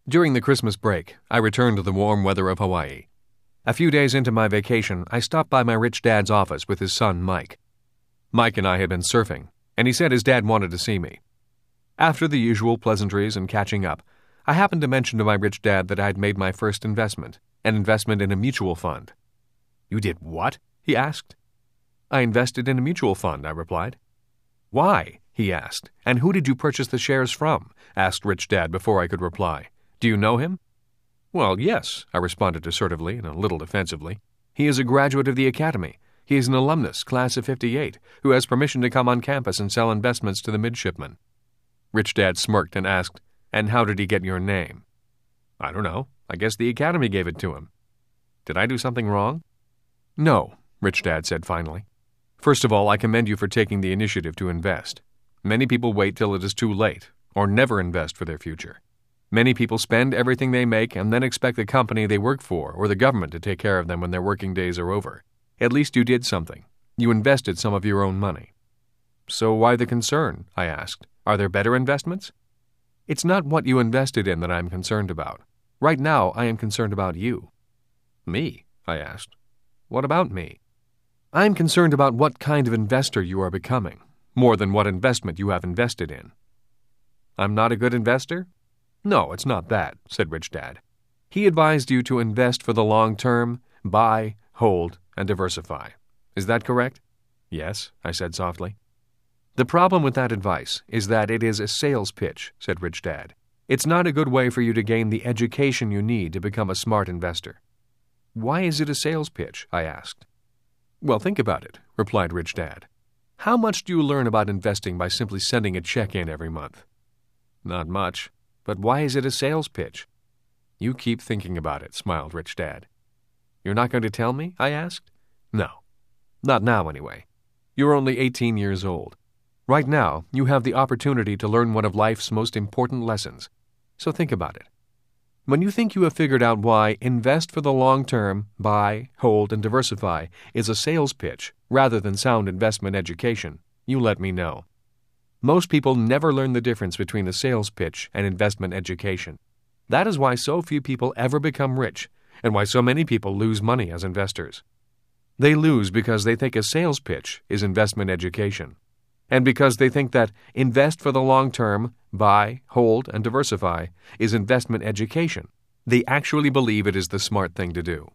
During the Christmas break, I returned to the warm weather of Hawaii. A few days into my vacation, I stopped by my rich dad's office with his son, Mike. Mike and I had been surfing, and he said his dad wanted to see me. After the usual pleasantries and catching up, I happened to mention to my rich dad that I had made my first investment, an investment in a mutual fund. "You did what?" he asked. "I invested in a mutual fund," I replied. "Why?" he asked. "And who did you purchase the shares from?" asked rich dad before I could reply. "Do you know him?" "Well, yes," I responded assertively and a little defensively. "He is a graduate of the academy. He is an alumnus, class of '58, who has permission to come on campus and sell investments to the midshipmen." Rich dad smirked and asked, "And how did he get your name?" "I don't know. I guess the academy gave it to him." "Did I do something wrong?" "No," rich dad said finally. "First of all, I commend you for taking the initiative to invest. Many people wait till it is too late, or never invest for their future. Many people spend everything they make and then expect the company they work for or the government to take care of them when their working days are over. At least you did something. You invested some of your own money." "So why the concern?" I asked. "Are there better investments?" "It's not what you invested in that I am concerned about. Right now, I am concerned about you." "Me?" I asked. "What about me?" "I am concerned about what kind of investor you are becoming, more than what investment you have invested in." "I'm not a good investor?" "No, it's not that," said Rich Dad. "He advised you to invest for the long term, buy, hold, and diversify. Is that correct?" "Yes," I said softly. "The problem with that advice is that it is a sales pitch," said Rich Dad. "It's not a good way for you to gain the education you need to become a smart investor." "Why is it a sales pitch?" I asked. "Well, think about it," replied Rich Dad. "How much do you learn about investing by simply sending a check in every month?" "Not much. But why is it a sales pitch?" "You keep thinking about it," smiled Rich Dad. "You're not going to tell me?" I asked. "No. Not now, anyway. You're only 18 years old. Right now, you have the opportunity to learn one of life's most important lessons. So think about it. When you think you have figured out why invest for the long term, buy, hold, and diversify is a sales pitch rather than sound investment education, you let me know. Most people never learn the difference between a sales pitch and investment education. That is why so few people ever become rich, and why so many people lose money as investors. They lose because they think a sales pitch is investment education, and because they think that invest for the long term, buy, hold, and diversify is investment education. They actually believe it is the smart thing to do.